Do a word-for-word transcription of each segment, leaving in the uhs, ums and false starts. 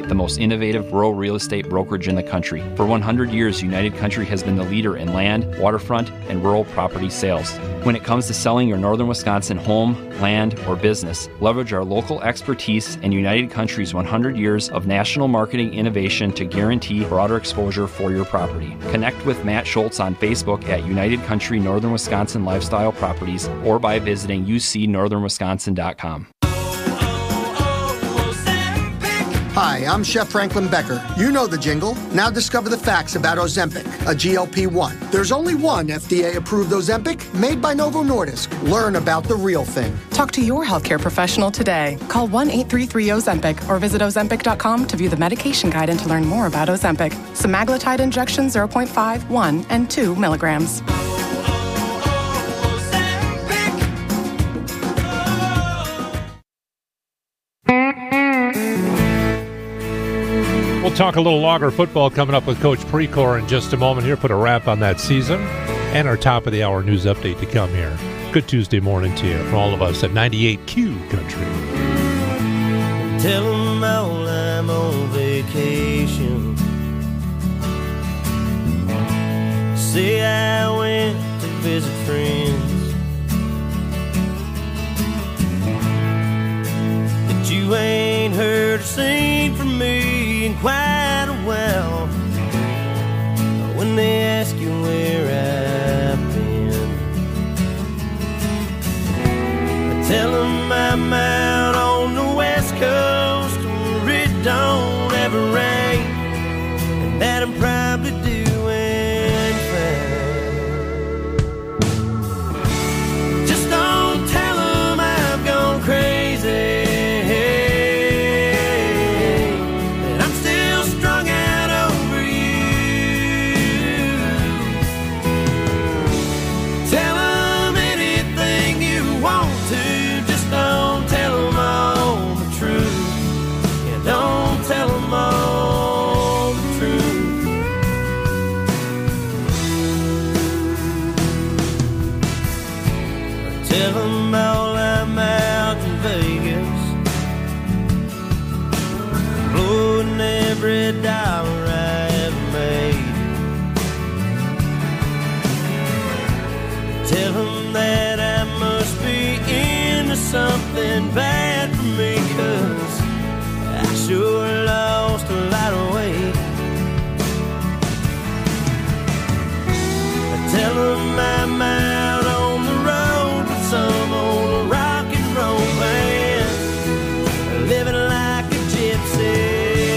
the most innovative rural real estate brokerage in the country. For one hundred years, United Country has been the leader in land, waterfront, and rural property sales. When it comes to selling your northern Wisconsin home, land, or business, leverage our local expertise and United Country's one hundred years of national marketing innovation to guarantee broader exposure for your property. Connect with Matt Schultz on Facebook at United Country Northern Wisconsin Lifestyle Properties or by visiting u c northern wisconsin dot com. Hi, I'm Chef Franklin Becker. You know the jingle. Now discover the facts about Ozempic, a G L P one. There's only one F D A-approved Ozempic made by Novo Nordisk. Learn about the real thing. Talk to your healthcare professional today. Call one eight three three Ozempic or visit ozempic dot com to view the medication guide and to learn more about Ozempic. Semaglutide injection zero point five, one, and two milligrams. We'll talk a little Logger football coming up with Coach Precor in just a moment here. Put a wrap on that season and our top of the hour news update to come here. Good Tuesday morning to you from all of us at ninety-eight Q Country. Tell them all I'm on vacation. Say I went to visit friends, that you ain't heard or seen from me in quite a while. When they ask you where I've been, I tell them I'm out on the west coast where it don't ever rain, and that I'm probably doing fine. Just don't tell them I've gone crazy. Every dollar I ever made. Tell them that I must be into something bad for me, 'cause I sure lost a lot of weight. I tell them I'm out on the road with some old rock and roll band, living like a gypsy.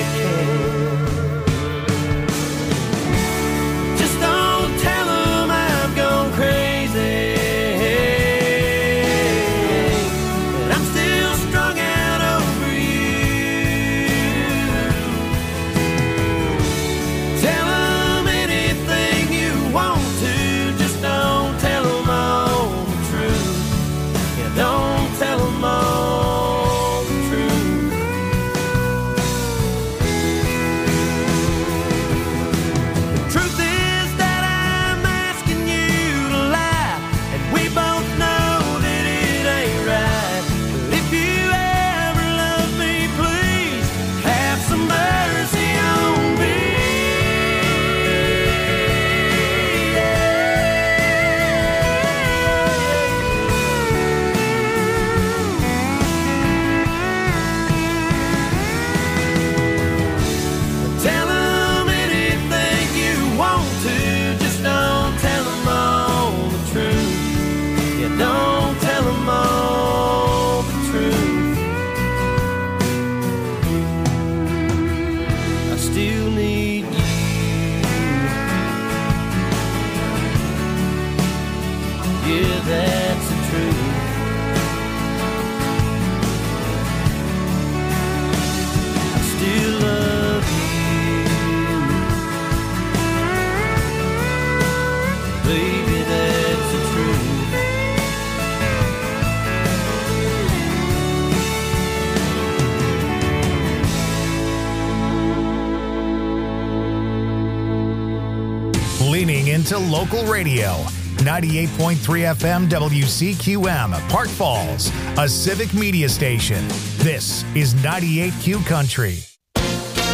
To local radio, ninety-eight point three F M W C Q M, Park Falls, a civic media station. This is ninety-eight Q Country.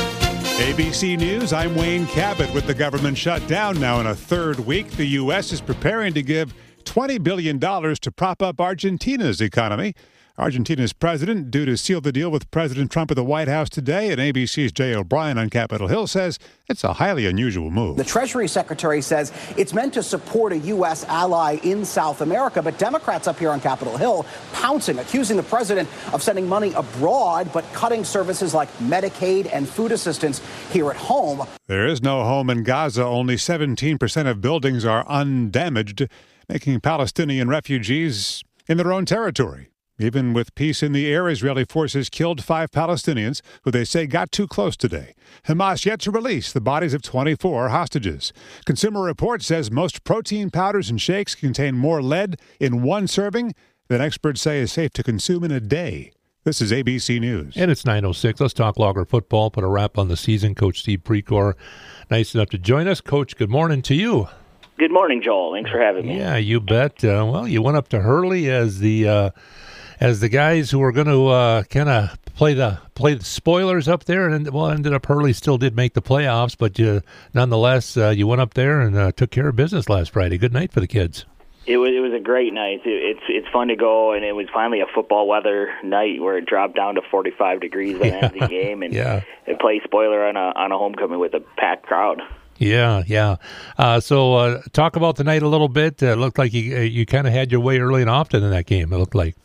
A B C News, I'm Wayne Cabot. With the government shut down now in a third week, the U S is preparing to give twenty billion dollars to prop up Argentina's economy. Argentina's president, due to seal the deal with President Trump at the White House today, and A B C's Jay O'Brien on Capitol Hill says it's a highly unusual move. The Treasury Secretary says it's meant to support a U S ally in South America, but Democrats up here on Capitol Hill pouncing, accusing the president of sending money abroad, but cutting services like Medicaid and food assistance here at home. There is no home in Gaza. Only seventeen percent of buildings are undamaged, making Palestinian refugees in their own territory. Even with peace in the air, Israeli forces killed five Palestinians who they say got too close today. Hamas yet to release the bodies of twenty-four hostages. Consumer Reports says most protein powders and shakes contain more lead in one serving than experts say is safe to consume in a day. This is A B C News. And it's nine oh six. Let's talk Logger football, put a wrap on the season. Coach Steve Precor, nice enough to join us. Coach, good morning to you. Good morning, Joel. Thanks for having me. Yeah, you bet. Uh, well, you went up to Hurley as the... Uh, As the guys who were going to uh, kind of play the play the spoilers up there, and well, ended up Hurley still did make the playoffs, but you, nonetheless, uh, you went up there and uh, took care of business last Friday. Good night for the kids. It was it was a great night. It, it's it's fun to go, and it was finally a football weather night where it dropped down to forty-five degrees by the end of the game, and yeah. and play spoiler on a on a homecoming with a packed crowd. Yeah, yeah. Uh, so uh, talk about the night a little bit. Uh, it looked like you you kind of had your way early and often in that game. It looked like.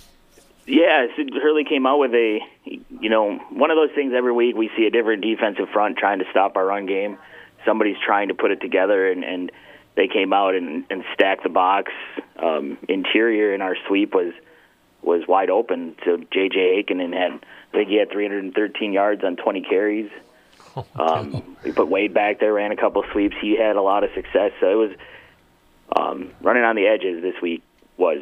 Yeah, Hurley came out with a, you know, one of those things every week we see a different defensive front trying to stop our run game. Somebody's trying to put it together, and, and they came out and, and stacked the box. Um, interior in our sweep was was wide open. So J J Aikinen had, I think he had three hundred thirteen yards on twenty carries. Oh, um, we put Wade back there, ran a couple sweeps. He had a lot of success. So it was um, running on the edges this week was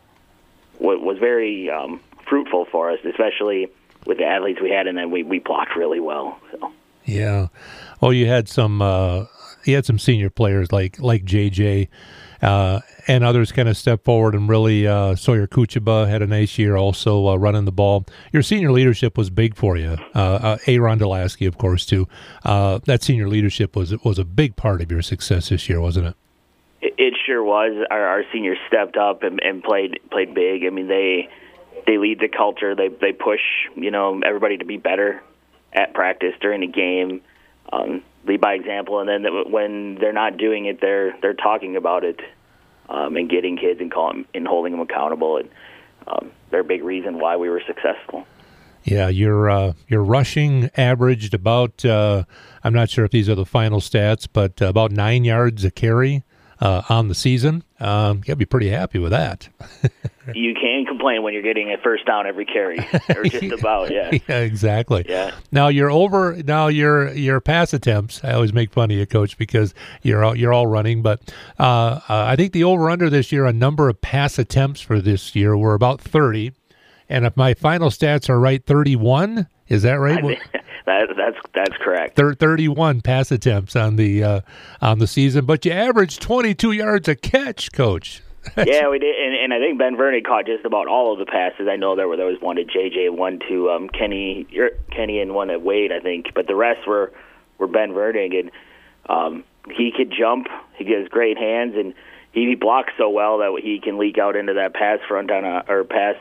was very um, fruitful for us, especially with the athletes we had, and then we, we blocked really well. So. Yeah. Oh, you had some uh, you had some senior players like like J J uh, and others kind of step forward and really uh, Sawyer Kuchaba had a nice year also uh, running the ball. Your senior leadership was big for you. Uh, uh, Aaron Delasky, of course, too. Uh, that senior leadership was was a big part of your success this year, wasn't it? It sure was. Our, our seniors stepped up and, and played played big. I mean, they they lead the culture. They they push you know everybody to be better at practice during the game. Um, lead by example, and then when they're not doing it, they're they're talking about it um, and getting kids and calling and holding them accountable. And um, they're a big reason why we were successful. Yeah, your uh, your rushing averaged about. Uh, I'm not sure if these are the final stats, but about nine yards a carry. Uh, on the season, um, you got to be pretty happy with that. You can't complain when you're getting a first down every carry, or just about, yeah. Yeah, exactly. Yeah. Now you're over. Now your your pass attempts. I always make fun of you, Coach, because you're all, you're all running. But uh, uh, I think the over under this year, a number of pass attempts for this year were about thirty, and if my final stats are right, thirty-one. Is that right? I think that, that's that's correct. thirty-one pass attempts on the uh, on the season, but you averaged twenty-two yards a catch, Coach. Yeah, we did, and, and I think Ben Vernon caught just about all of the passes. I know there were there was one to J J, one to um, Kenny, Kenny, and one to Wade, I think. But the rest were were Ben Vernon, and um, he could jump. He has great hands, and he blocks so well that he can leak out into that pass front on a or pass.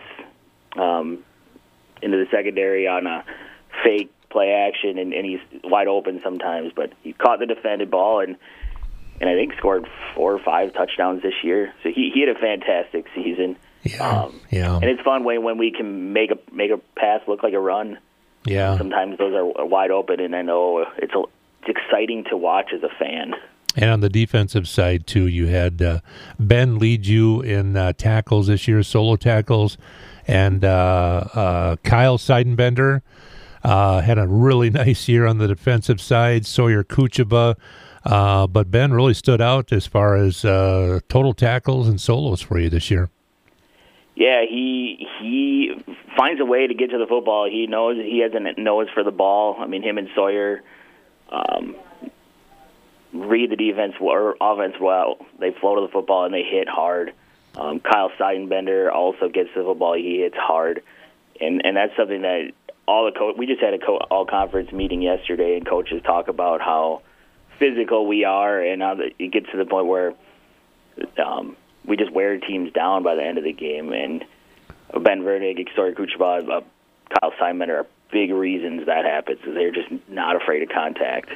Um, into the secondary on a fake play action, and, and he's wide open sometimes. But he caught the defended ball and and I think scored four or five touchdowns this year. So he, he had a fantastic season. Yeah, um, yeah. And it's fun when when we can make a make a pass look like a run. Yeah. Sometimes those are wide open, and I know it's a, it's exciting to watch as a fan. And on the defensive side, too, you had uh, Ben lead you in uh, tackles this year, solo tackles. And uh, uh, Kyle Seidenbender uh, had a really nice year on the defensive side. Sawyer Kuchaba, uh, but Ben really stood out as far as uh, total tackles and solos for you this year. Yeah, he he finds a way to get to the football. He knows he has a nose for the ball. I mean, him and Sawyer um, read the defense or offense well. They flow to the football and they hit hard. Um, Kyle Seidenbender also gets to the football. He hits hard, and and that's something that all the co- we just had a co- all conference meeting yesterday, and coaches talk about how physical we are, and how the, it gets to the point where um, we just wear teams down by the end of the game. And Ben Vernig, Story Kucherov, uh, Kyle Simon are big reasons that happens. They're just not afraid of contact.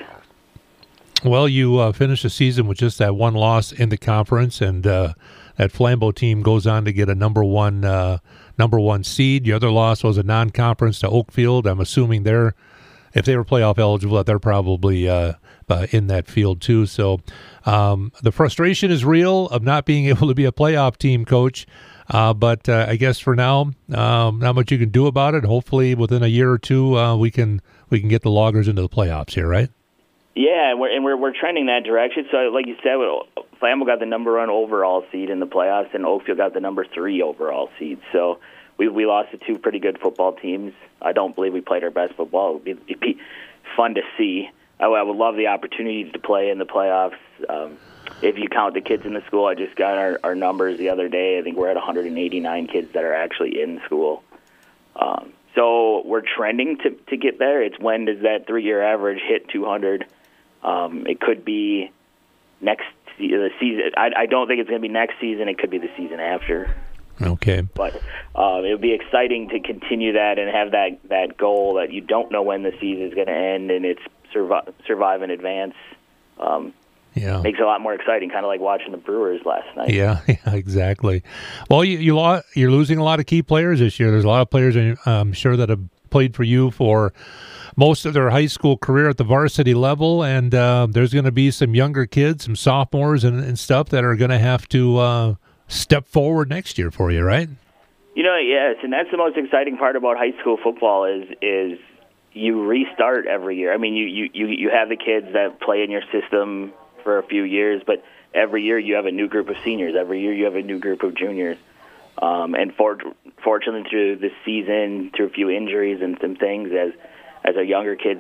Well, you uh, finished the season with just that one loss in the conference, and uh, that Flambeau team goes on to get a number one uh, number one seed. The other loss was a non-conference to Oakfield. I'm assuming they're, if they were playoff eligible, they're probably uh, uh, in that field too. So um, the frustration is real of not being able to be a playoff team, Coach. Uh, but uh, I guess for now, um, not much you can do about it. Hopefully, within a year or two, uh, we can we can get the Loggers into the playoffs here, right? Yeah, and we're and we're, we're trending that direction. So, like you said, Flambeau got the number one overall seed in the playoffs, and Oakfield got the number three overall seed. So we we lost to two pretty good football teams. I don't believe we played our best football. It would be, it'd be fun to see. I, I would love the opportunity to play in the playoffs. Um, if you count the kids in the school, I just got our, our numbers the other day. I think we're at one hundred eighty-nine kids that are actually in school. Um, so we're trending to, to get there. It's when does that three-year average hit two hundred? Um, it could be next the season. I, I don't think it's going to be next season. It could be the season after. Okay. But uh, it would be exciting to continue that and have that, that goal that you don't know when the season is going to end, and it's survive, survive in advance. Um, yeah, makes it a lot more exciting, kind of like watching the Brewers last night. Yeah, yeah, exactly. Well, you, you lo- you're losing a lot of key players this year. There's a lot of players, I'm sure, that have played for you for most of their high school career at the varsity level, and uh, there's going to be some younger kids, some sophomores and, and stuff that are going to have to uh, step forward next year for you, right? You know, yes, and that's the most exciting part about high school football is is you restart every year. I mean, you, you, you, you have the kids that play in your system for a few years, but every year you have a new group of seniors. Every year you have a new group of juniors. Um, and for, fortunately, through this season, through a few injuries and some things, as as our younger kids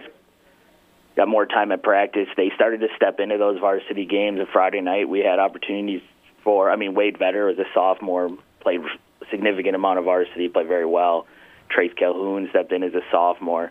got more time at practice, they started to step into those varsity games. On Friday night, we had opportunities for, I mean, Wade Vetter was a sophomore, played a significant amount of varsity, played very well. Trace Calhoun stepped in as a sophomore.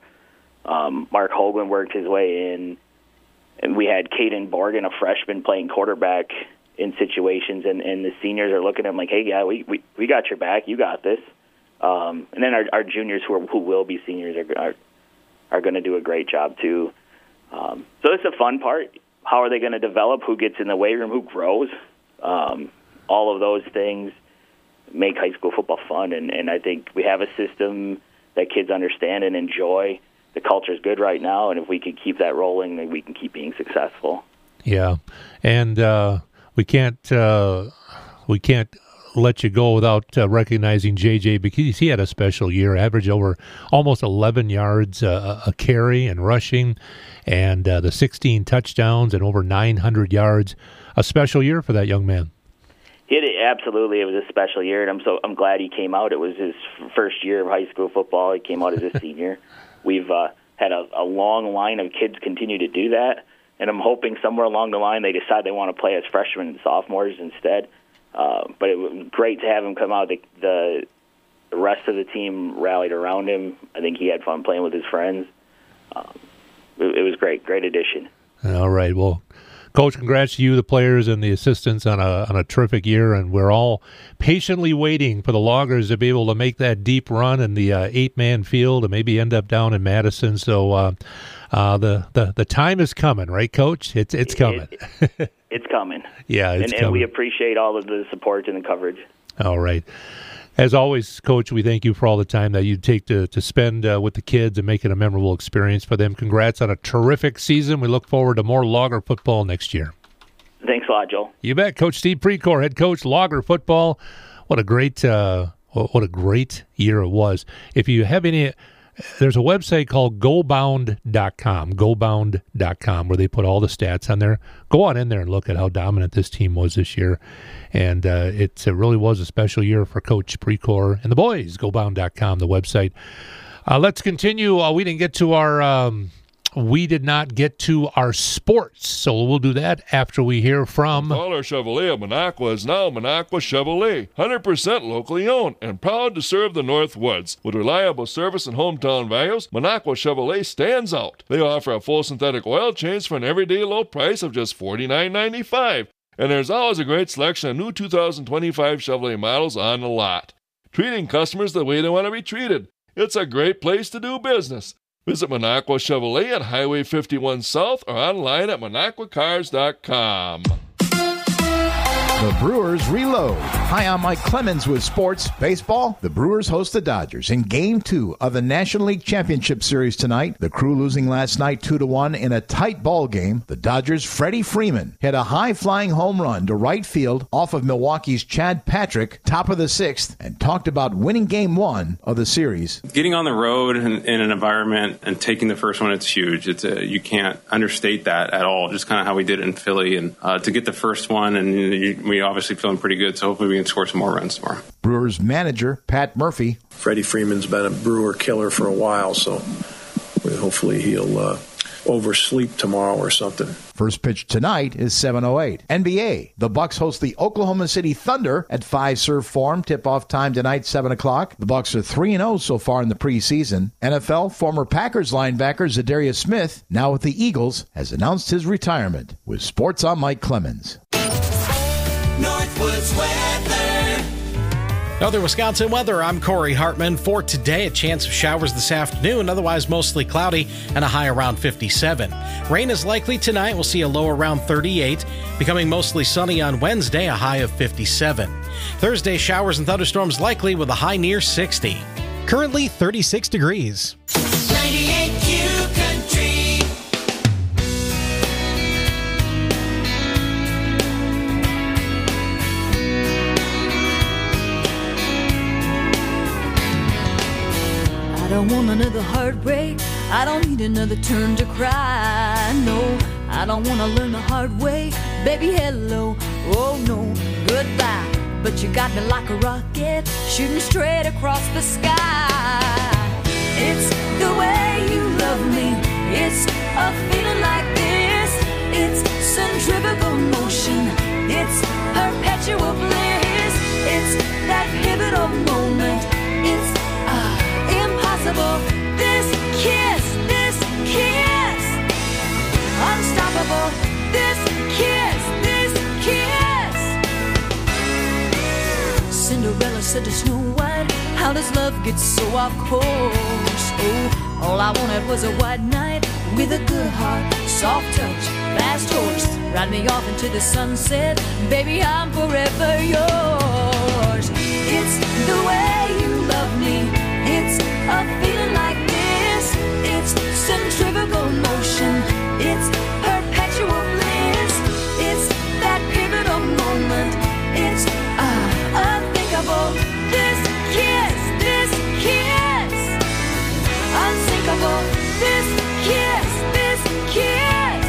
Um, Mark Hogan worked his way in. And we had Caden Borgen, a freshman, playing quarterback in situations, and, and the seniors are looking at him like, hey, yeah, we, we, we got your back. You got this. Um, and then our, our juniors who, are, who will be seniors are, are, are going to do a great job, too. Um, so it's a fun part. How are they going to develop? Who gets in the weight room? Who grows? Um, all of those things make high school football fun, and, and I think we have a system that kids understand and enjoy. The culture is good right now, and if we can keep that rolling, then we can keep being successful. Yeah, and uh, we can't uh, we can't let you go without uh, recognizing J J, because he had a special year. Averaged over almost eleven yards uh, a carry and rushing, and uh, the sixteen touchdowns and over nine hundred yards. A special year for that young man. It absolutely, it was a special year, and I'm so I'm glad he came out. It was his first year of high school football. He came out as a senior. We've uh, had a, a long line of kids continue to do that, and I'm hoping somewhere along the line they decide they want to play as freshmen and sophomores instead. Uh, but it was great to have him come out. The, the, the rest of the team rallied around him. I think he had fun playing with his friends. Um, it, it was great, great addition. All right, well, Coach, congrats to you, the players, and the assistants on a on a terrific year, and we're all patiently waiting for the Loggers to be able to make that deep run in the uh, eight-man field and maybe end up down in Madison. So uh, uh, the, the the time is coming, right, Coach? It's it's coming. It, it's coming. Yeah, it's and, coming. And we appreciate all of the support and the coverage. All right. As always, Coach, we thank you for all the time that you take to, to spend uh, with the kids and make it a memorable experience for them. Congrats on a terrific season. We look forward to more Logger football next year. Thanks a lot, Joel. You bet. Coach Steve Precor, head coach, Logger football. What a great uh, what a great year it was. If you have any, there's a website called go bound dot com, go bound dot com, where they put all the stats on there. Go on in there and look at how dominant this team was this year. And uh, it, it really was a special year for Coach Precor and the boys. go bound dot com, the website. Uh, let's continue. Uh, we didn't get to our um, we did not get to our sports, so we'll do that after we hear from... All our Chevrolet of Minocqua is now Minocqua Chevrolet, one hundred percent locally owned and proud to serve the Northwoods. With reliable service and hometown values, Minocqua Chevrolet stands out. They offer a full synthetic oil change for an everyday low price of just forty-nine ninety-five, and there's always a great selection of new two thousand twenty-five Chevrolet models on the lot. Treating customers the way they want to be treated. It's a great place to do business. Visit Minocqua Chevrolet at Highway fifty-one South or online at minocqua cars dot com. The Brewers reload. Hi, I'm Mike Clemens with Sports Baseball. The Brewers host the Dodgers in Game two of the National League Championship Series tonight. The Crew losing last night two to one in a tight ball game. The Dodgers' Freddie Freeman hit a high-flying home run to right field off of Milwaukee's Chad Patrick, top of the sixth, and talked about winning Game one of the series. Getting on the road in, in an environment and taking the first one, it's huge. It's a, you can't understate that at all. Just kind of how we did it in Philly, and uh, to get the first one, and you, we obviously feeling pretty good, so hopefully we can score some more runs tomorrow. Brewers manager Pat Murphy. Freddie Freeman's been a Brewer killer for a while, so hopefully he'll uh, oversleep tomorrow or something. First pitch tonight is seven oh eight. N B A. The Bucks host the Oklahoma City Thunder at five Serve Forum. Tip-off time tonight, seven o'clock. The Bucks are three and oh so far in the preseason. N F L former Packers linebacker Zadarius Smith, now with the Eagles, has announced his retirement. With Sports, I'm Mike Clemens. Northwoods weather. Northern Wisconsin weather. I'm Corey Hartman. For today, a chance of showers this afternoon, otherwise mostly cloudy and a high around fifty-seven. Rain is likely tonight. We'll see a low around thirty-eight. Becoming mostly sunny on Wednesday, a high of fifty-seven. Thursday, showers and thunderstorms likely with a high near sixty. Currently thirty-six degrees. ninety-eight Q Country. I don't want another heartbreak. I don't need another turn to cry. No, I don't want to learn the hard way. Baby, hello, oh no, goodbye. But you got me like a rocket, shooting straight across the sky. It's the way you love me. It's a feeling like this. It's centrifugal motion. It's perpetual bliss. It's that pivotal moment. It's this kiss, this kiss, unstoppable. This kiss, this kiss. Cinderella said to Snow White, how does love get so off course? Oh, all I wanted was a white knight with a good heart, soft touch, fast horse. Ride me off into the sunset, baby, I'm forever yours. It's the way you love me. It's a feeling like this. It's centrifugal motion. It's perpetual bliss. It's that pivotal moment. It's uh, unthinkable. This kiss, this kiss, unsinkable. This kiss, this kiss.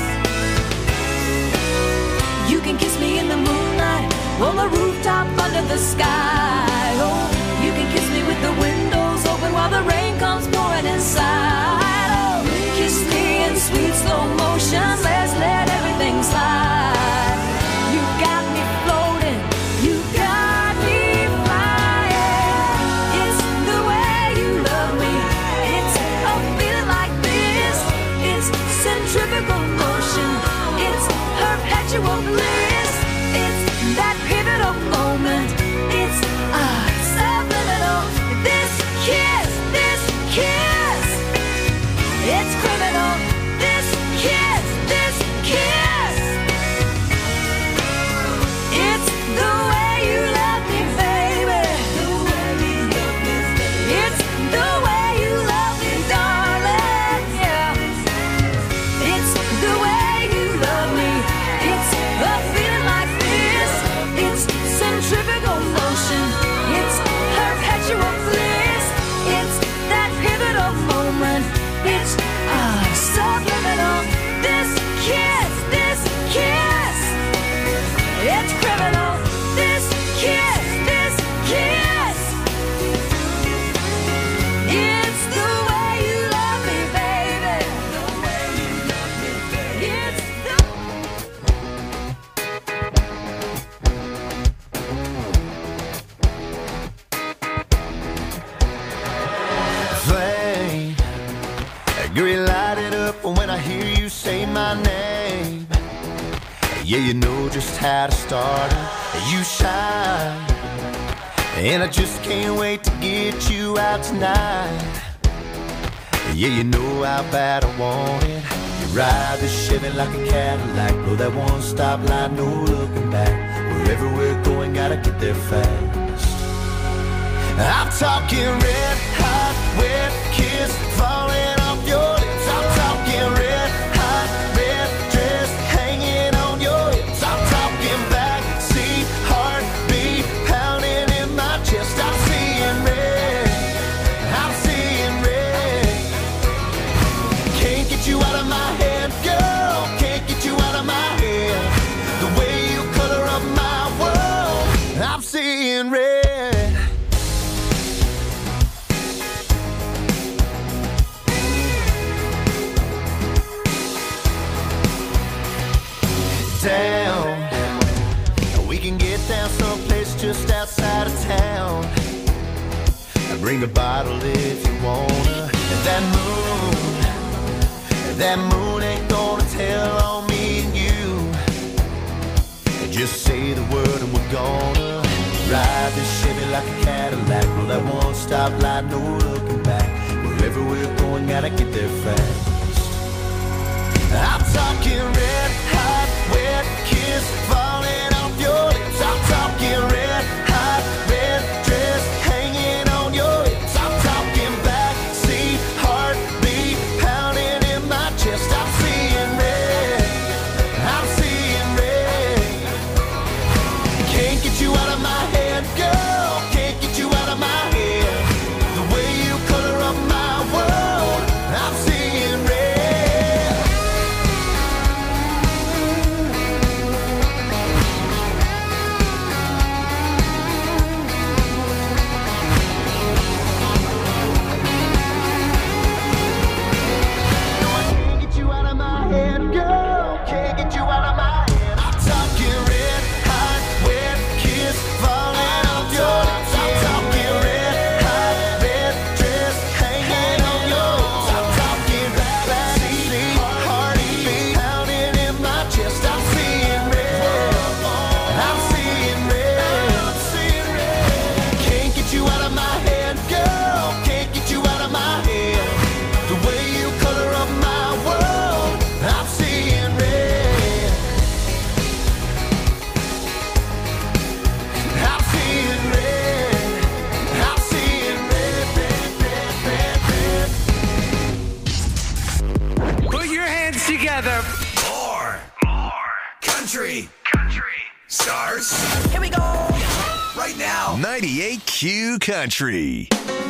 You can kiss me in the moonlight, on the rooftop under the sky. Oh, you can kiss me with the windows open while the rain comes pouring inside. Oh, kiss me in sweet slow motion. Let's let everything slide. You got me floating. You got me flying. It's the way you love me. It's a feeling like this. It's centrifugal motion. It's perpetual bliss. It's that pivotal moment. It's ah. This kiss, this kiss, it's criminal. This kiss, this kiss, it's the way you love me, baby. It's the way you love me, darling. Yeah, it's the way you love me. It's the you say my name. Yeah, you know just how to start it. You shine, and I just can't wait to get you out tonight. Yeah, you know how bad I want it. You ride the Chevy like a Cadillac, blow that one-stop light, no looking back. Wherever we're going, gotta get there fast. I'm talking red hot, wet kiss falling off your lips. I'm talking red hot, red dress hanging on your hips. I'm talking backseat heartbeat pounding in my chest. I'm seeing red, I'm seeing red. Can't get you out of my head, girl. Can't get you out of my head. The way you color up my world, I'm seeing red. Down, we can get down someplace just outside of town. Bring a bottle if you wanna. That moon, that moon ain't gonna tell on me and you. Just say the word and we're gonna ride this Chevy like a Cadillac. Blow that one-stop light, no looking back. Wherever we're going, gotta get there fast. I'm talking red hot, wet kiss falling off your lips. I'm talking red hot, red dress hanging on your hips. I'm talking backseat heartbeat pounding in my chest. I'm seeing red, I'm seeing red. Can't get you out of my head, girl. Can't get you out of my head. The way you color up my world, I'm seeing red. More, more country, country stars. Here we go. Right now, ninety-eight Q Country.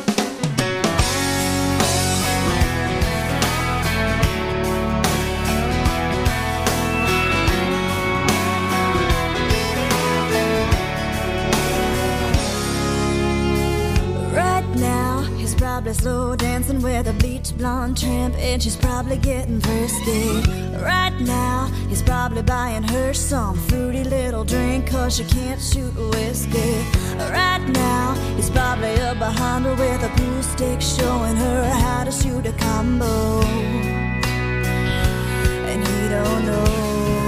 Probably slow dancing with a bleach blonde tramp, and she's probably getting thirsty. Right now, he's probably buying her some fruity little drink, cause she can't shoot whiskey. Right now, he's probably up behind her with a pool stick, showing her how to shoot a combo. And he don't know.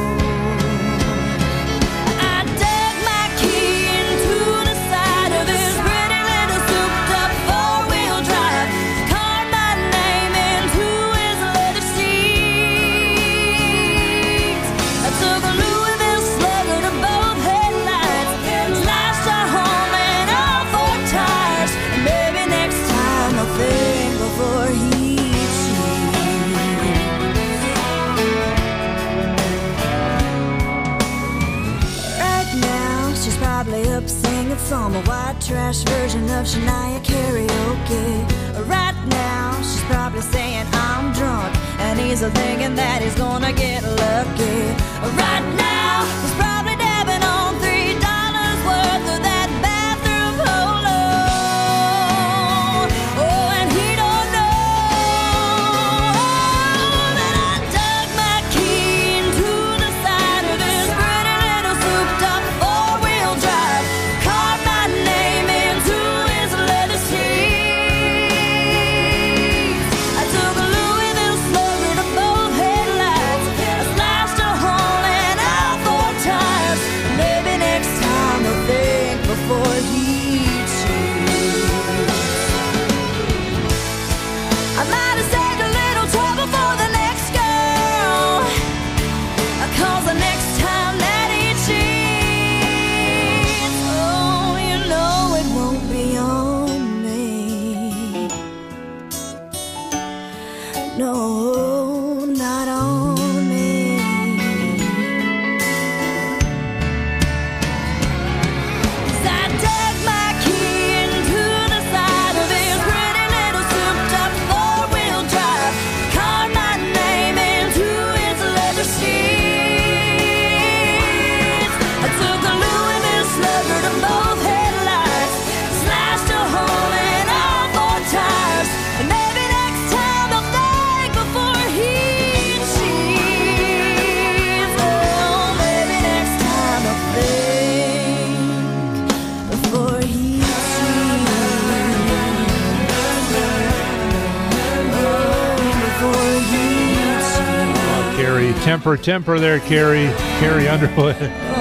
Some white trash version of Shania karaoke. Right now, she's probably saying I'm drunk, and he's thinking that he's gonna get lucky. Right now, he's probably dabbing on three dollars worth of that bathroom polo. Oh, and he don't know that I dug my key into the side of this pretty little souped-up four-wheel drive. Name into his leather seats. I took a Louisville slugger to both headlights. Carrie. Temper, temper there, Carrie. Carrie Underwood.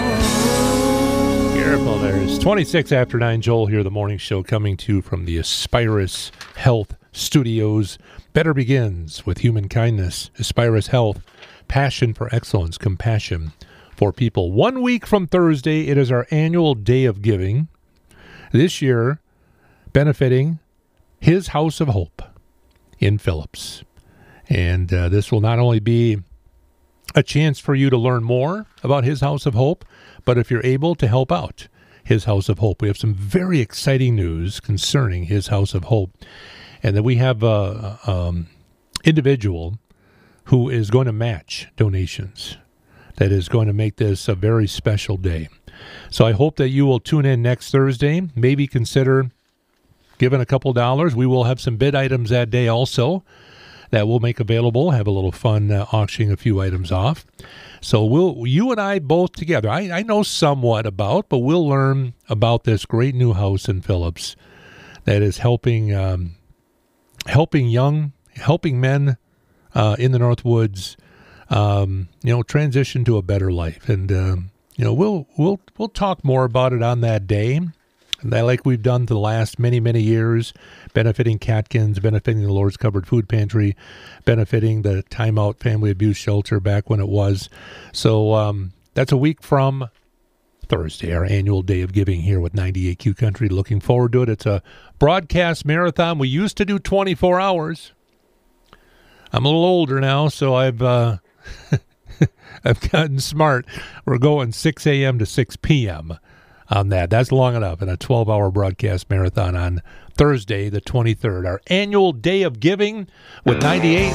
Careful there. It's twenty-six after nine. Joel here, the morning show, coming to you from the Aspirus Health Studios. Better begins with human kindness. Aspirus Health, passion for excellence, compassion for people. One week from Thursday, it is our annual Day of Giving. This year, benefiting His House of Hope in Phillips. And uh, this will not only be a chance for you to learn more about His House of Hope, but if you're able to help out His House of Hope. We have some very exciting news concerning His House of Hope. And then we have an um, individual who is going to match donations. That is going to make this a very special day. So I hope that you will tune in next Thursday. Maybe consider giving a couple dollars. We will have some bid items that day also that we'll make available. Have a little fun uh, auctioning a few items off. So we'll, you and I both together, I, I know somewhat about, but we'll learn about this great new house in Phillips that is helping um, helping young, helping men uh, in the Northwoods, um, you know, transition to a better life. And um, you know, we'll we'll we'll talk more about it on that day. Like we've done the last many, many years, benefiting Catkins, benefiting the Lord's Covered Food Pantry, benefiting the Time Out Family Abuse Shelter back when it was. So um, that's a week from Thursday, our annual Day of Giving here with ninety-eight Q Country. Looking forward to it. It's a broadcast marathon. We used to do twenty-four hours. I'm a little older now, so I've uh, I've gotten smart. We're going six a.m. to six p.m. on that. That's long enough in a twelve-hour broadcast marathon on Thursday, the twenty-third. Our annual Day of Giving with ninety-eight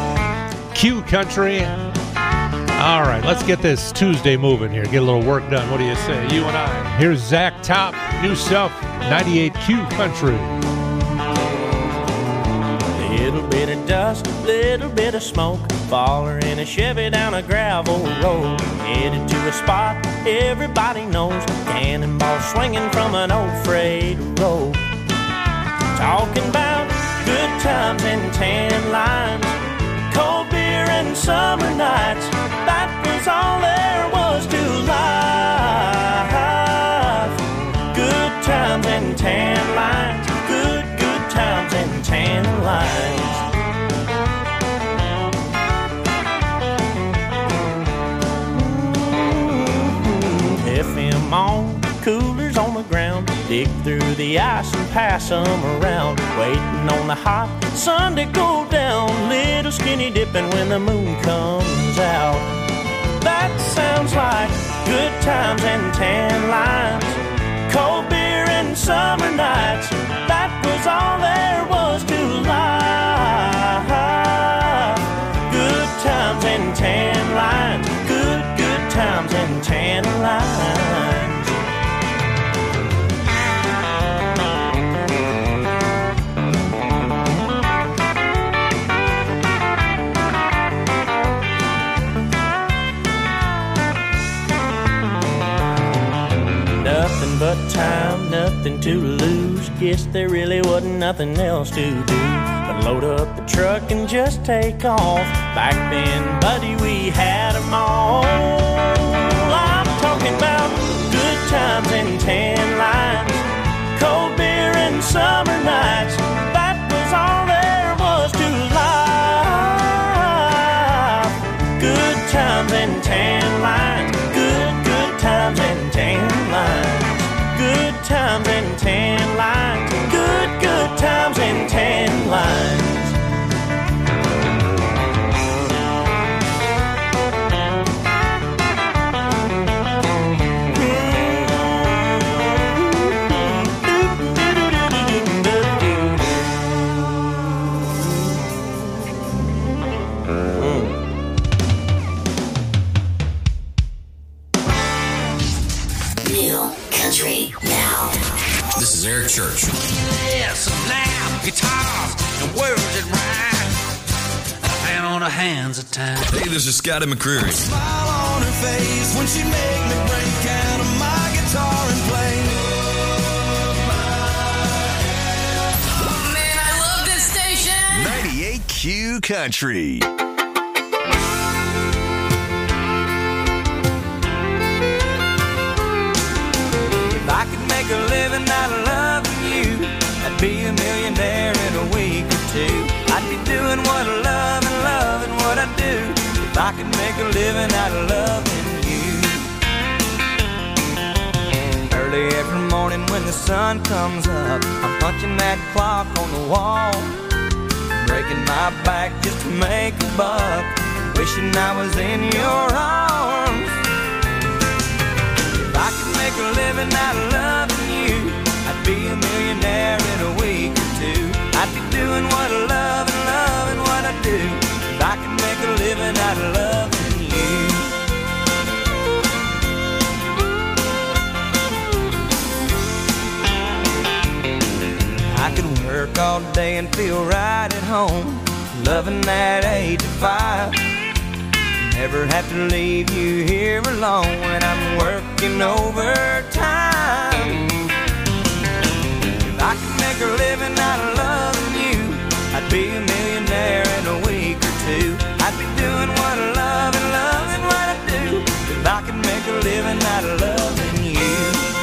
Q Country. All right, let's get this Tuesday moving here. Get a little work done. What do you say, you and I? Here's Zach Top, new stuff, ninety-eight Q Country. Little bit of dust, little bit of smoke, faller in a Chevy down a gravel road, headed to a spot everybody knows, cannonball swinging from an old freight road. Talking about good times and tan lines, cold beer and summer nights, that was all there was to life. Good times and tan lines, good, good times and tan lines. F M on, coolers on the ground, dig through the ice and pass them around, waiting on the hot sun to go down, little skinny dipping when the moon comes out. That sounds like good times and tan lines, cold beer and summer nights, that was all there was to life. Good times and tan lines, good, good times and tan lines. Nothing but time, nothing to lose. Guess there really wasn't nothing else to do but load up the truck and just take off. Back then, buddy, we had them all. I'm talking about good times and tan lines, cold beer and summer nights, that was all there was to life. Good times and tan lines, good, good times and tan lines. Good times and tan lines, good, good times and tan lines. This is Eric Church. Yes, now, guitars and words that rhyme. Hand on the hands of time. Hey, this is Scotty McCreery. Smile on her face when she make me break out of my guitar and play. Oh, man, I love this station. ninety-eight Q Country. I could make a living out of loving you. Early every morning when the sun comes up, I'm punching that clock on the wall, breaking my back just to make a buck, wishing I was in your arms. If I could make a living out of loving you, I'd be a millionaire in a week or two. I'd be doing what I love and loving what I do. If I could make a living out of loving you. I could work all day and feel right at home, loving that eight to five. Never have to leave you here alone when I'm working overtime. If I could make a living out of loving you, I'd be a millionaire in a week or two. I'd be doing what I love and loving what I do. If I could make a living out of loving you.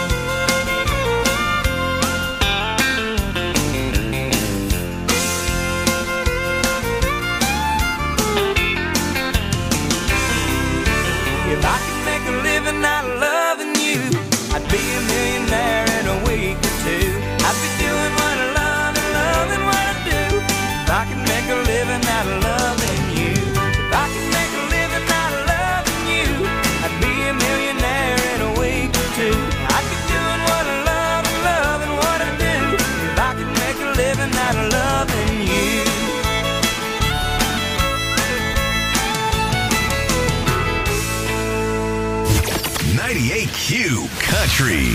If I could make a living out of loving you, I'd be a millionaire in a week or two. I'd be doing what I love and loving what I do. If I could make a living out of loving you. If I could make a living out of loving you, I'd be a millionaire in a week or two. I'd be doing what I love and loving what I do. If I could make a living out of loving you. ninety-eight Q Country.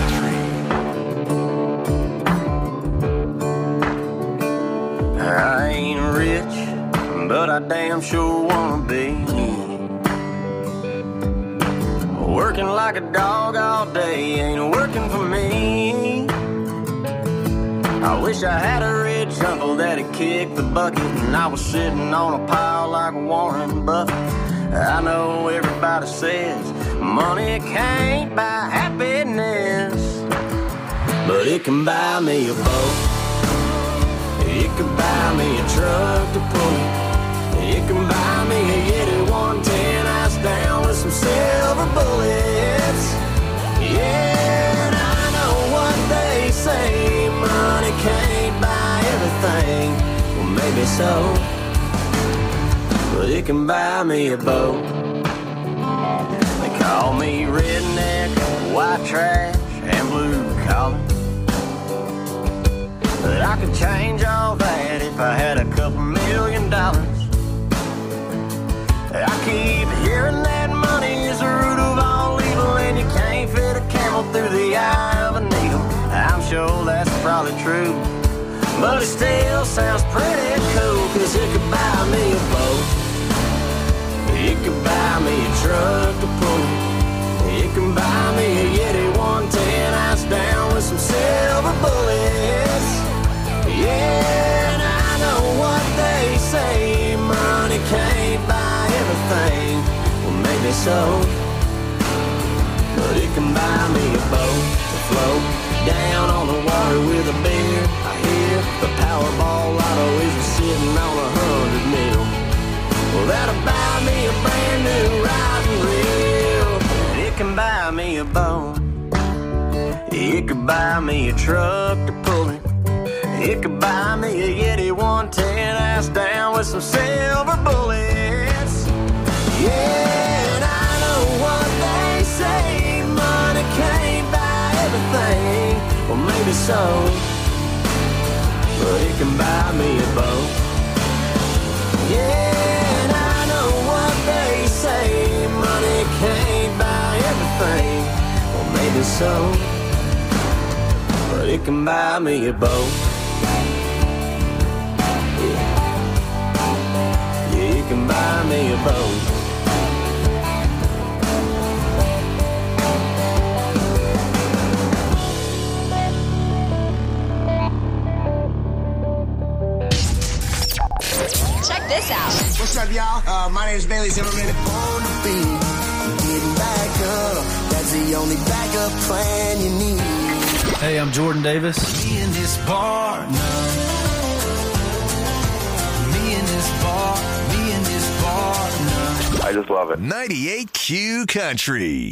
I ain't rich, but I damn sure wanna be. Working like a dog all day ain't working for me. I wish I had a rich uncle that'd kick the bucket and I was sitting on a pile like Warren Buffett. I know everybody says money can't buy happiness, but it can buy me a boat. It can buy me a truck to pull. It can buy me a Yeti one ten ice down with some silver bullets. Yeah, and I know what they say, money can't buy everything. Well, maybe so, but it can buy me a boat. They call me redneck, white trash, and blue collar, but I could change all that if I had a couple million dollars. I keep hearing that money is the root of all evil, and you can't fit a camel through the eye of a needle. I'm sure that's probably true, but it still sounds pretty cool, cause it could buy me a boat. It could buy me a truck to pull. It can buy me a Yeti one ten ice down with some silver bullets. Yeah, and I know what they say, money can't buy everything. Well, maybe so, but it can buy me a boat to float down on the water with a beer. I hear the Powerball lotto is sitting on a hundred mil. Well, that'll buy me a brand new riding reel. And it can buy me a boat. It could buy me a truck to pull it. It could buy me a Yeti one ten ice down with some silver bullets. Yeah, and I know what they say, money can't buy everything. Well, maybe so, but it can buy me a boat. Yeah, and I know what they say, money can't buy everything. Well, maybe so, but it can buy me a boat. You can buy me a boat. Check this out. What's up, y'all? Uh, my name is Bailey Zimmerman. On the beat, getting back up. That's the only backup plan you need. Hey, I'm Jordan Davis. Me in this bar now. Me in this bar. Me in this bar now. I just love it. ninety-eight Q Country.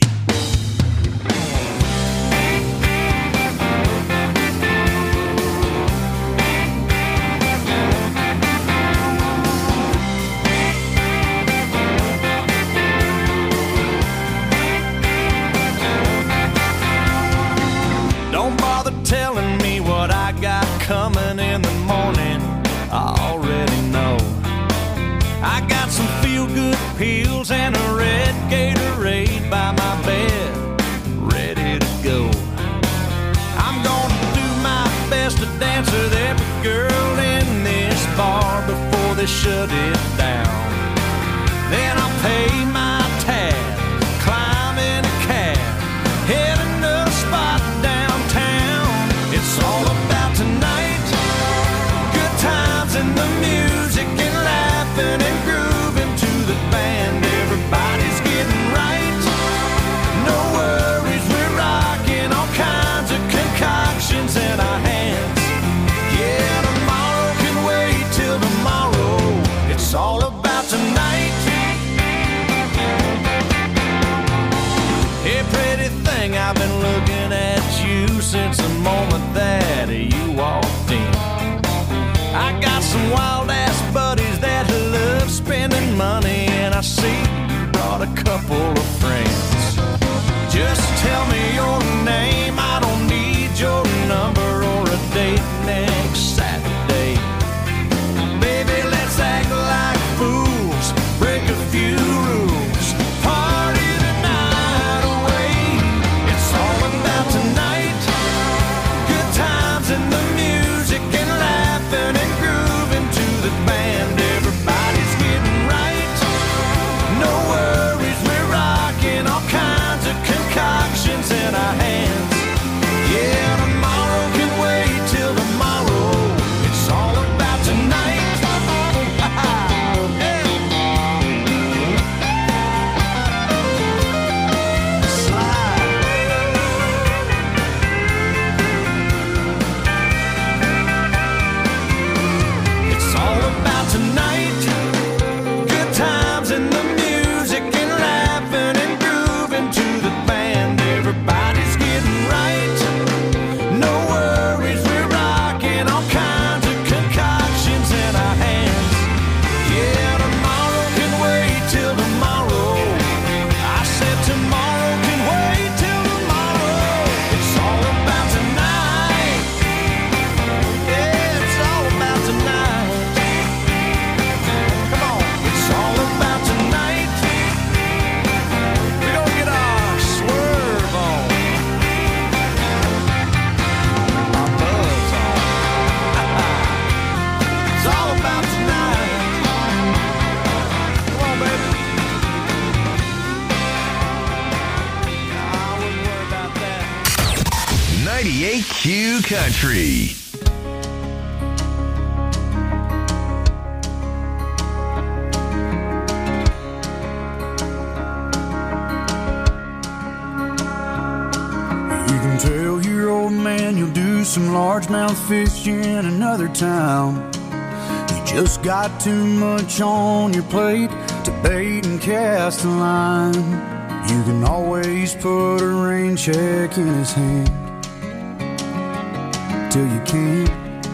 Don't bother telling me what I got coming in the morning. I already know. I got some feel-good pills and a red Gatorade by my bed, ready to go. I'm gonna do my best to dance with every girl in this bar before they shut it down. Then I'll pay my tab, climb in a cab, heading to a spot downtown. It's all about tonight, good times and the music and laughing and grooving to the band. Everybody's getting right, no worries, we're rocking all kinds of concoctions in our hands. Yeah, tomorrow can wait till tomorrow. It's all about tonight. Hey, pretty thing, I've been looking at you since the moment that you walked in. I got some wild-ass buddies that love spending money, and I see you brought a couple of friends. Just tell me your name, I don't need your number or a date next Saturday. Baby, let's act like fools, break a few rules, party the night away. It's all about tonight, good times and the music and laughing and grooving to the band. Everybody's getting right, no worries, we're rocking all kinds of concoctions in our hands. Yeah, tomorrow can wait till tomorrow. It's all about tonight. It's all about tonight, good times and the music and laughing and grooving to the band. Everybody's getting right, no worries, we're rocking all kinds of concoctions in our hands. Yeah, tomorrow can wait till tomorrow. I said tomorrow can wait till tomorrow. It's all about tonight. Yeah, it's all about tonight. Come on, it's all about tonight. We're gonna get our swerve on, our buzz on. It's all about tonight. Come on, baby. I wouldn't worry about that. ninety-eight Q Country. You can tell your old man you'll do some largemouth fishing in another town. You just got too much on your plate to bait and cast a line. You can always put a rain check in his hand till you can't.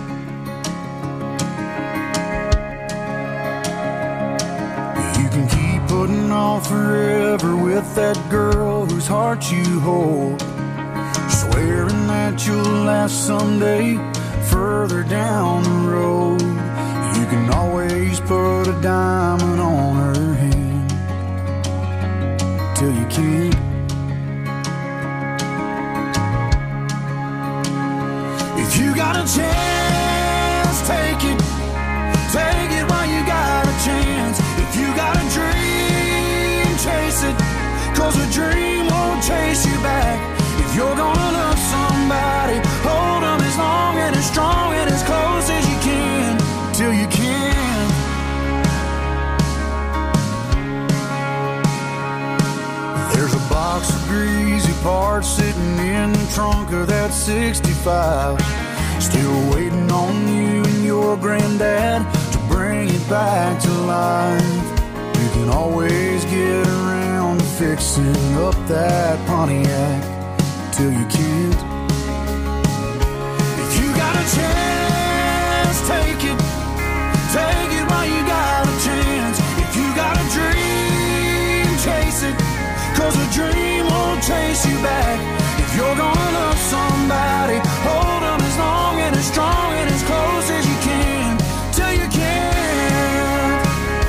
You can keep putting off forever with that girl whose heart you hold, swearing that you'll last someday further down the road. You can always put a diamond on her hand till you can't. If you got a chance, take it. Take it while you got a chance. If you got a dream, chase it, 'cause a dream won't chase you back. If you're gonna love somebody, hold them as long and as strong and as close as you can, till you can. There's a box of greasy parts sitting in the trunk of that sixty-five, still waiting on you and your granddad to bring it back to life. You can always fixing up that Pontiac till you can't. If you got a chance, take it. Take it while you got a chance. If you got a dream, chase it. Cause a dream won't chase you back. If you're gonna love somebody, hold them as long and as strong and as close as you can, till you can't.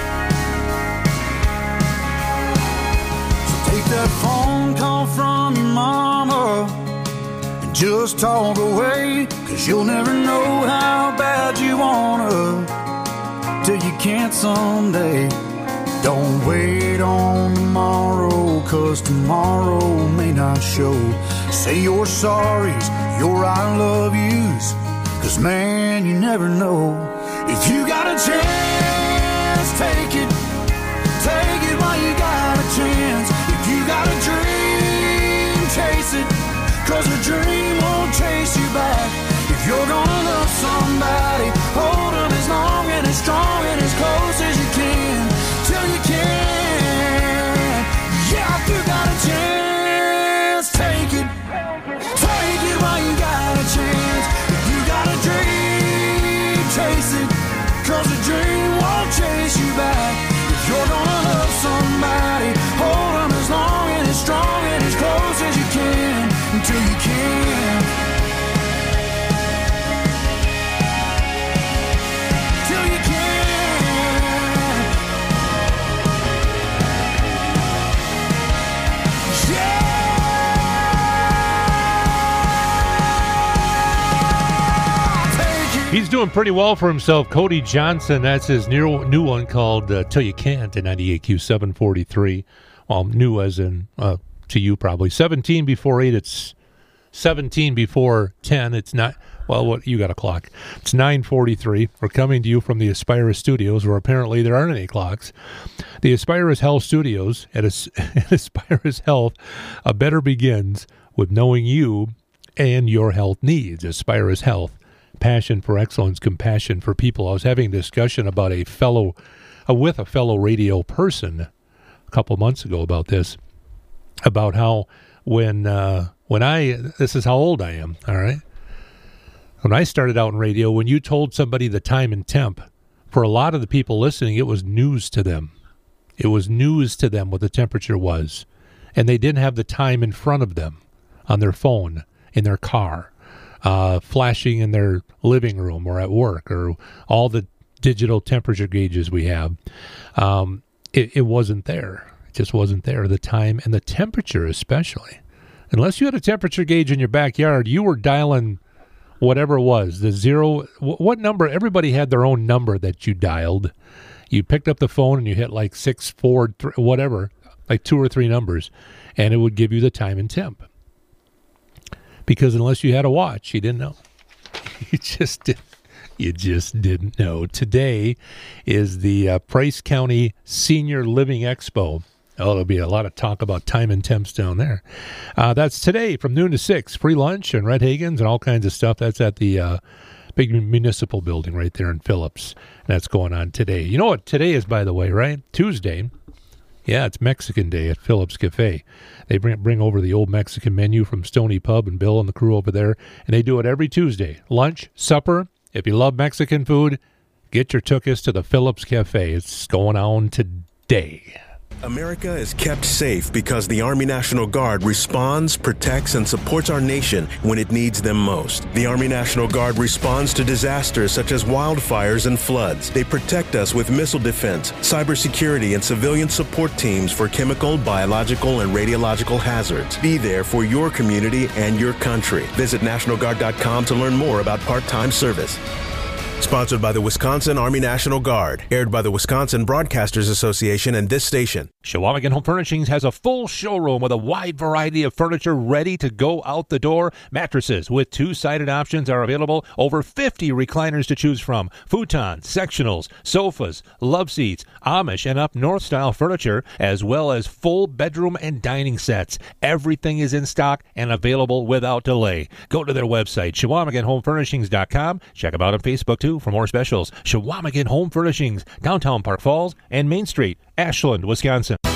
So take that phone call from your mama and just talk away. Cause you'll never know how bad you wanna till you can't someday. Don't wait on tomorrow, cause tomorrow may not show. Say your sorries, your I love yous, cause man, you never know. If you got a chance, take it. Take it while you got a chance. If you got a dream, chase it. Cause a dream won't chase you back. If you're gonna love somebody, hold them as long and as strong and as close as you can, till you can. Yeah, if you got a chance, take it. Take it while you got a chance. If you got a dream, chase it. Cause a dream won't chase you back. If you're gonna love somebody, hold them as long and as strong and as close as you can, until you can. Till you can. He's doing pretty well for himself. Cody Johnson, that's his new, new one called uh, Till You Can't at ninety-eight Q seven forty-three. Well, new as in uh, to you probably. seventeen before eight, it's seventeen before ten. It's not, well, what you got a clock. It's nine forty-three. We're coming to you from the Aspirus Studios, where apparently there aren't any clocks. The Aspirus Health Studios at, As- at Aspirus Health, a better begins with knowing you and your health needs. Aspirus Health. Passion for excellence, compassion for people. I was having a discussion about a fellow, uh, with a fellow radio person a couple months ago about this, about how when uh, when I, this is how old I am, all right? When I started out in radio, when you told somebody the time and temp, for a lot of the people listening, it was news to them. It was news to them what the temperature was. And they didn't have the time in front of them on their phone, in their car. Uh, flashing in their living room or at work, or all the digital temperature gauges we have. Um, it, it wasn't there. It just wasn't there. The time and the temperature especially. Unless you had a temperature gauge in your backyard, you were dialing whatever it was. The zero, what number? Everybody had their own number that you dialed. You picked up the phone and you hit like six, four, three, whatever, like two or three numbers, and it would give you the time and temp. Because unless you had a watch, you didn't know. You just didn't. You just didn't know. Today is the uh, Price County Senior Living Expo. Oh, there'll be a lot of talk about time and temps down there. Uh, that's today from noon to six. Free lunch and Red Hagen's and all kinds of stuff. That's at the uh, big municipal building right there in Phillips. That's going on today. You know what today is, by the way, right? Tuesday. Yeah, it's Mexican Day at Phillips Cafe. They bring bring over the old Mexican menu from Stony Pub and Bill and the crew over there, and they do it every Tuesday. Lunch, supper. If you love Mexican food, get your tuchus to the Phillips Cafe. It's going on today. America is kept safe because the Army National Guard responds, protects, and supports our nation when it needs them most. The Army National Guard responds to disasters such as wildfires and floods. They protect us with missile defense, cybersecurity, and civilian support teams for chemical, biological, and radiological hazards. Be there for your community and your country. Visit National Guard dot com to learn more about part-time service. Sponsored by the Wisconsin Army National Guard. Aired by the Wisconsin Broadcasters Association and this station. Chequamegon Home Furnishings has a full showroom with a wide variety of furniture ready to go out the door. Mattresses with two-sided options are available. Over fifty recliners to choose from. Futons, sectionals, sofas, love seats, Amish and up north style furniture, as well as full bedroom and dining sets. Everything is in stock and available without delay. Go to their website, Chequamegon Home Furnishings dot com. Check them out on Facebook, too, for more specials. Chequamegon Home Furnishings, downtown Park Falls and Main Street, Ashland, Wisconsin.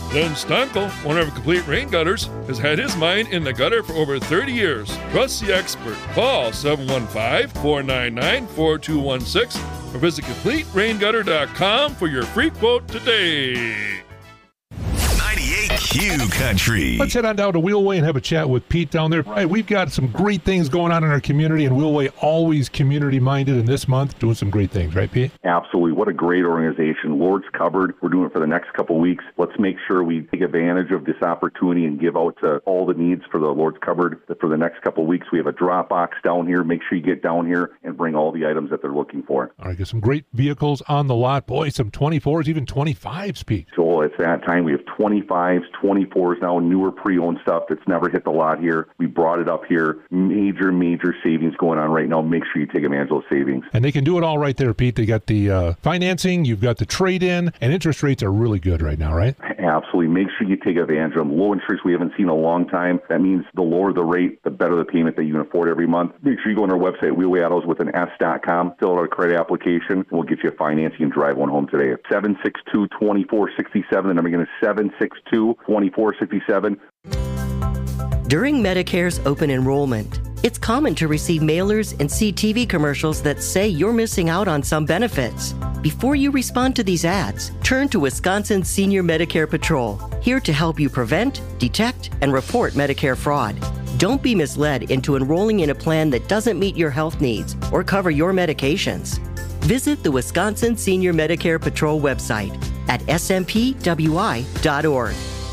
Len Stonkel, owner of Complete Rain Gutters, has had his mind in the gutter for over thirty years. Trust the expert. Call seven one five, four nine nine, four two one six or visit complete rain gutter dot com for your free quote today. ninety-eight Q Country. Let's head on down to Wheelway and have a chat with Pete down there. Right, we've got some great things going on in our community, and Wheelway always community-minded, and this month doing some great things, right, Pete? Absolutely. What a great organization. Lord's Cupboard. We're doing it for the next couple of weeks. Let's make sure we take advantage of this opportunity and give out to all the needs for the Lord's Cupboard. For the next couple of weeks, we have a drop box down here. Make sure you get down here and bring all the items that they're looking for. All right, got some great vehicles on the lot. Boy, some twenty-fours, even twenty-fives, Pete. So it's that time. We have twenty-fives, twenty-fours now, newer pre-owned stuff that's never hit the lot here. We brought it up here. Major, major savings going on right now. Make sure you take advantage of those savings. And they can do it all right there, Pete. They got the uh, financing, you've got the trade-in, and interest rates are really good right now, right? Absolutely. Make sure you take advantage of them. Low interest we haven't seen in a long time. That means the lower the rate, the better the payment that you can afford every month. Make sure you go on our website, Wheelway Autos with an S dot com, fill out a credit application, and we'll get you financing and drive one home today. seven six two, two four six seven. The number again is seven six two, two four six seven. During Medicare's open enrollment, it's common to receive mailers and see T V commercials that say you're missing out on some benefits. Before you respond to these ads, turn to Wisconsin Senior Medicare Patrol, here to help you prevent, detect, and report Medicare fraud. Don't be misled into enrolling in a plan that doesn't meet your health needs or cover your medications. Visit the Wisconsin Senior Medicare Patrol website at s m p w i dot org.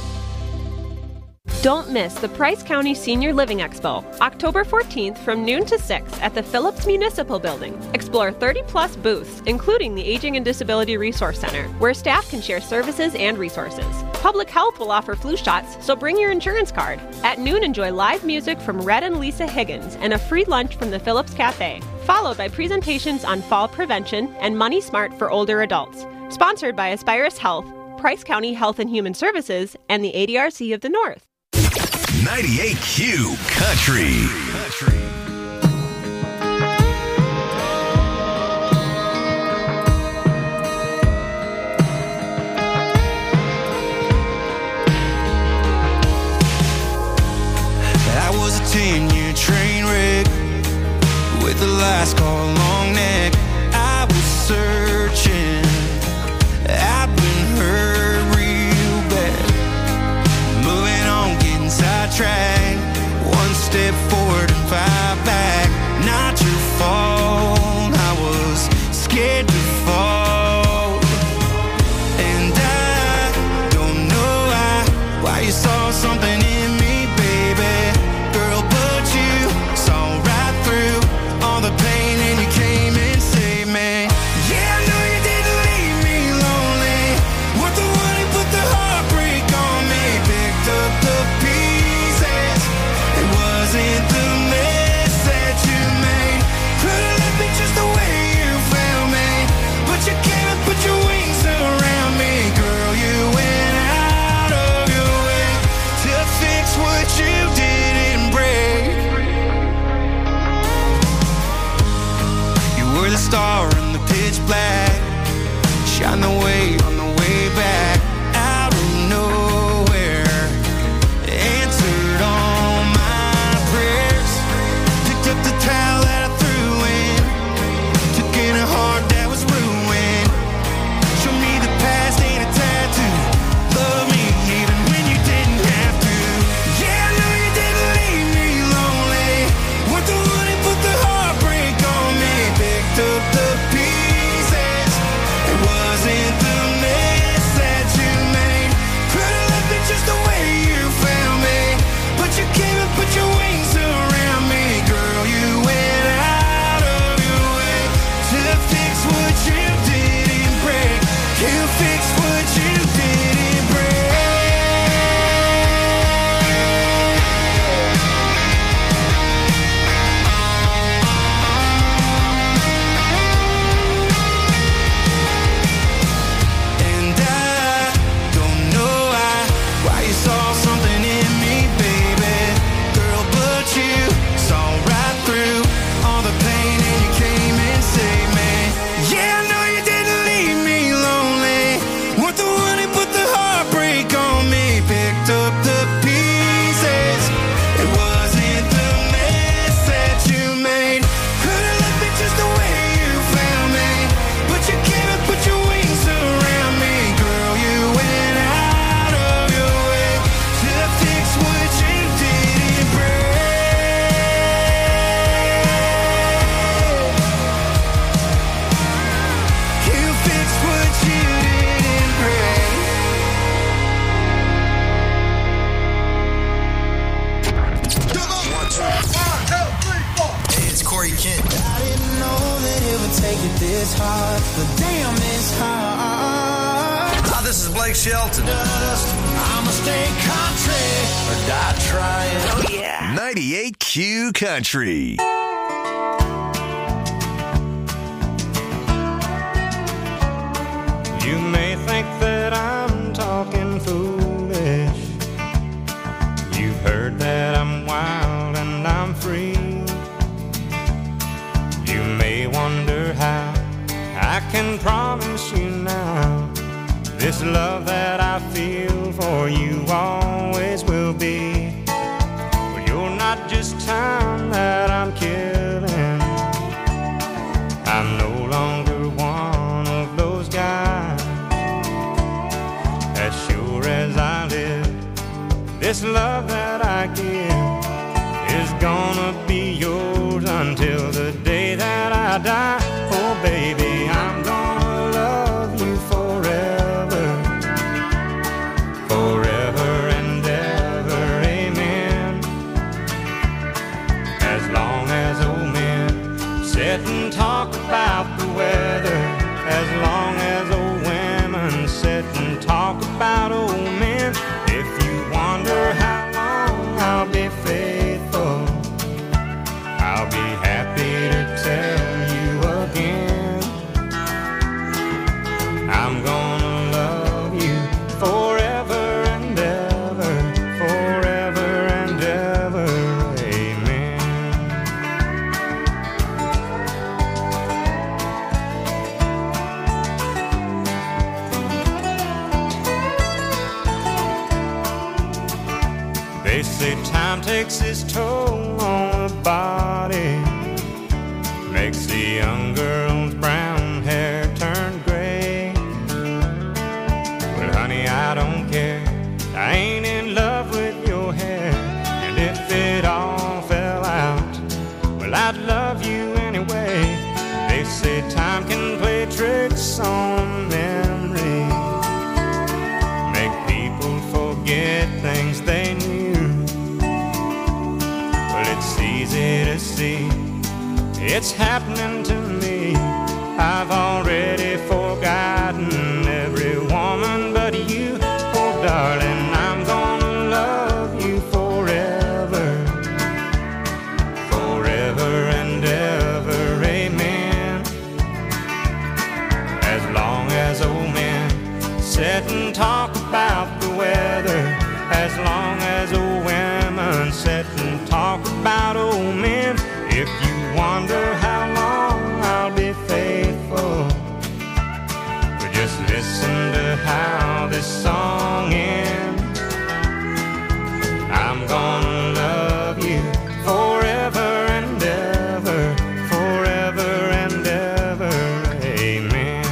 Don't miss the Price County Senior Living Expo, October fourteenth from noon to six at the Phillips Municipal Building. Explore thirty plus booths, including the Aging and Disability Resource Center, where staff can share services and resources. Public Health will offer flu shots, so bring your insurance card. At noon, enjoy live music from Red and Lisa Higgins and a free lunch from the Phillips Cafe, followed by presentations on fall prevention and Money Smart for older adults. Sponsored by Aspirus Health, Price County Health and Human Services, and the A D R C of the North. ninety-eight Q Country. Country. I was a ten-year train wreck with a last call long neck. I was searching. I've been hurt real bad. Moving on, getting sidetracked. One step forward and five back. Not your fault. I was scared to fall. And I don't know why, why you saw something in me, baby. Girl, but you saw right through all the pain and you came and saved me. Yeah, I know you didn't leave me lonely. Weren't the one who put the heartbreak on me. Picked up the pieces. It wasn't the mess that you made. Could've left me just the way you found me. But you came and put your wings around me. Girl, you went out of your way to fix what you didn't break. You were the star in the pitch black. Shine the way on the way back. Out of nowhere, answered all my prayers. Picked up the towel that I threw in. Took in a heart that was ruined. Showed me the past ain't a tattoo. Love me even when you didn't have to. Yeah, I know you didn't leave me lonely. Weren't the one who put the heartbreak on me. Picked up the pieces. It wasn't the mess that you made. Could've left me just the way you found me. But you came and put your wings around me. Girl, you went out of your way to fix what you didn't break. You fixed what you didn't break. And I don't know why, why you make it this hard, but damn, it's hard. Hi, this is Blake Shelton. Dust, I'ma stay country or die trying. Oh, yeah. ninety-eight Q Country. You may think that I'm talking foolish. You've heard that I'm wild and I'm free. You may wonder how I can promise you now this love that I feel for you always will be. But you're not just time that I'm killing. I'm no longer one of those guys. As sure as I live, this love that I give is gonna be yours until the day that I die. Oh baby, I'm gonna love you forever, forever and ever, amen. As long as old men sit and talk about the weather, as long as old women sit and talk about old men. If you wonder how long I'll be faithful, I'll be happy to tell you again. I'm gonna love you forever and ever, forever and ever, amen. They say time takes its toll on the body, makes the young girl's brown hair turn gray. Well, honey, I don't care. I ain't in love with your hair. And if it all fell out, well, I'd love you anyway. They say time can play tricks on memory, make people forget things they knew. Well, it's easy to see it's happening to me. I've already forgotten every woman but you. Oh, darling, I'm gonna love you forever, forever and ever, amen. As long as old men sit and talk about the weather, as long as old women sit and talk about old men. If you wonder how long I'll be faithful, but just listen to how this song ends. I'm gonna love you forever and ever, forever and ever, amen.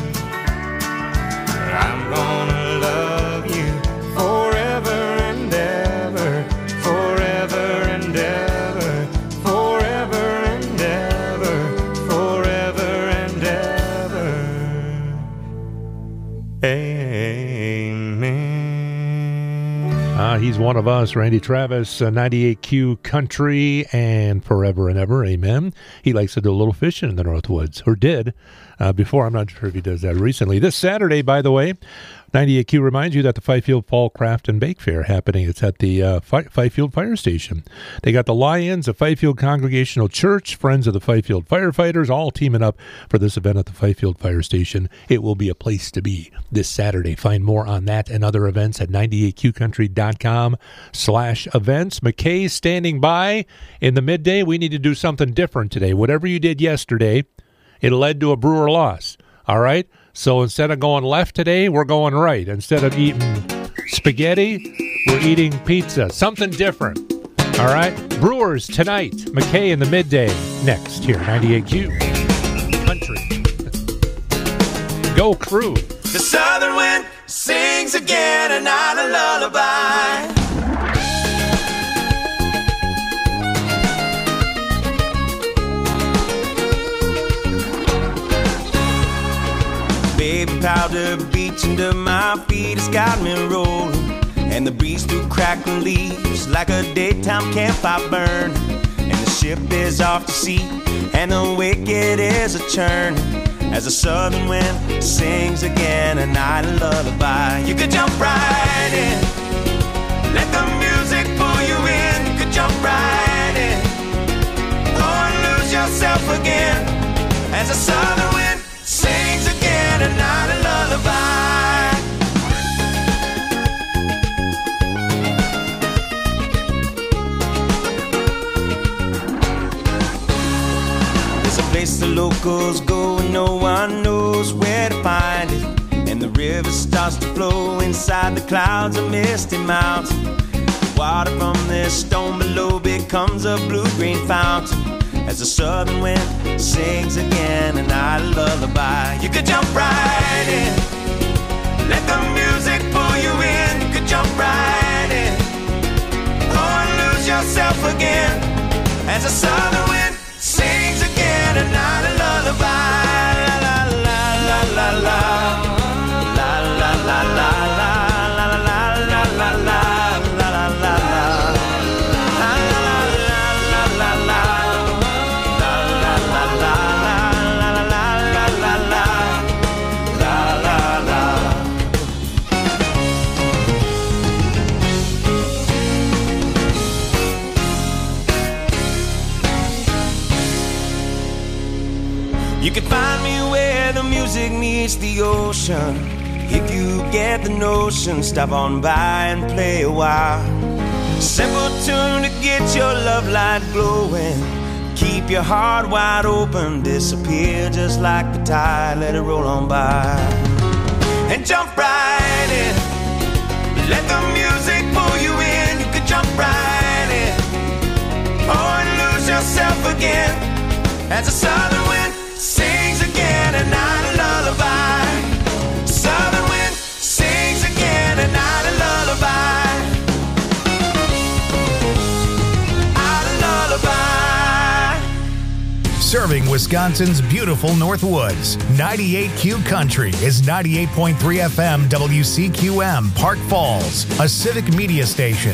I'm gonna love you forever and ever, forever and ever, forever and ever, forever and ever, amen. Ah, he's one of us, Randy Travis, uh, ninety-eight Q Country, and forever and ever, amen. He likes to do a little fishing in the Northwoods, or did uh, before. I'm not sure if he does that recently. This Saturday, by the way, ninety-eight Q reminds you that the Fifield Fall Craft and Bake Fair happening. It's at the uh, Fi- Fifield Fire Station. They got the Lions, the Fifield Congregational Church, Friends of the Fifield Firefighters, all teaming up for this event at the Fifield Fire Station. It will be a place to be this Saturday. Find more on that and other events at ninety-eight q country dot com slash events. McKay's standing by in the midday. We need to do something different today. Whatever you did yesterday, it led to a Brewer loss. All right? So instead of going left today, we're going right. Instead of eating spaghetti, we're eating pizza. Something different. All right? Brewers tonight. McKay in the midday. Next here, ninety-eight Q Country. Go Crew. The southern wind sings again and not a lullaby. Baby powder beats under my feet, it's got me rolling. And the breeze through crackling leaves like a daytime campfire burn. And and the ship is off to sea, and the wicked is a churn. As the southern wind sings again a night lullaby, you could jump right in, let the music pull you in. You could jump right in, oh, and lose yourself again. As the southern wind sings again a night lullaby. There's a place the locals go and no one knows where to find it, and the river starts to flow inside the clouds of misty mountains. The water from this stone below becomes a blue-green fountain as the southern wind sings again a night lullaby. You could jump right in, let the music pull you in. You could jump right in, oh, and lose yourself again as the southern wind sings again a night lullaby. La la la la la la la la la la la la la la. You can find me where the music meets the ocean. If you get the notion, stop on by and play a while. Simple tune to get your love light glowing. Keep your heart wide open, disappear just like the tide, let it roll on by. And jump right in, let the music pull you in. You could jump right in, oh, and lose yourself again as the southern wind sings again a night lullaby. Southern wind sings again a night lullaby. A lullaby. Serving Wisconsin's beautiful North Woods, ninety-eight Q Country is ninety-eight point three F M W C Q M, Park Falls, a civic media station.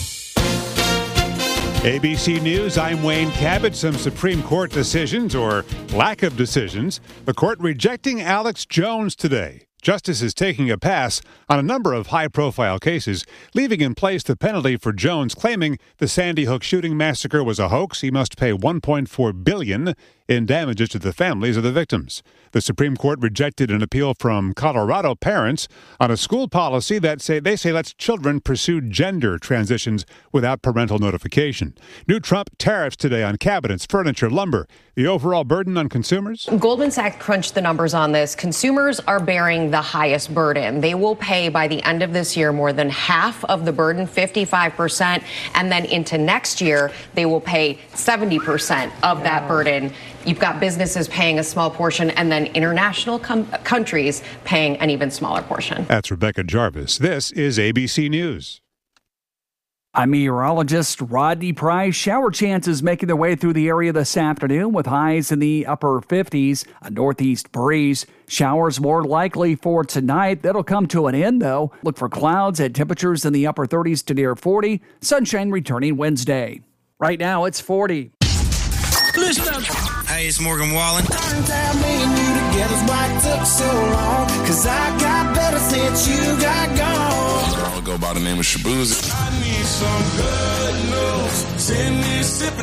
A B C News, I'm Wayne Cabot. Some Supreme Court decisions, or lack of decisions. The court rejecting Alex Jones today. Justice is taking a pass on a number of high-profile cases, leaving in place the penalty for Jones claiming the Sandy Hook shooting massacre was a hoax. He must pay one point four billion dollars in damages to the families of the victims. The Supreme Court rejected an appeal from Colorado parents on a school policy that say they say lets children pursue gender transitions without parental notification. New Trump tariffs today on cabinets, furniture, lumber. The overall burden on consumers? Goldman Sachs crunched the numbers on this. Consumers are bearing the highest burden. They will pay by the end of this year more than half of the burden, fifty-five percent, and then into next year they will pay seventy percent of that burden. You've got businesses paying a small portion and then international com- countries paying an even smaller portion. That's Rebecca Jarvis. This is A B C News. I'm meteorologist Rodney Price. Shower chances making their way through the area this afternoon with highs in the upper fifties, a northeast breeze. Showers more likely for tonight. That'll come to an end, though. Look for clouds at temperatures in the upper thirties to near forty. Sunshine returning Wednesday. Right now, it's forty. Listen up. Hey, it's Morgan Wallen. Time me and you together's why it took so long. Cause I got better since you got gone. I'll go by the name of Shaboozey. I need some good news. Send me sipping.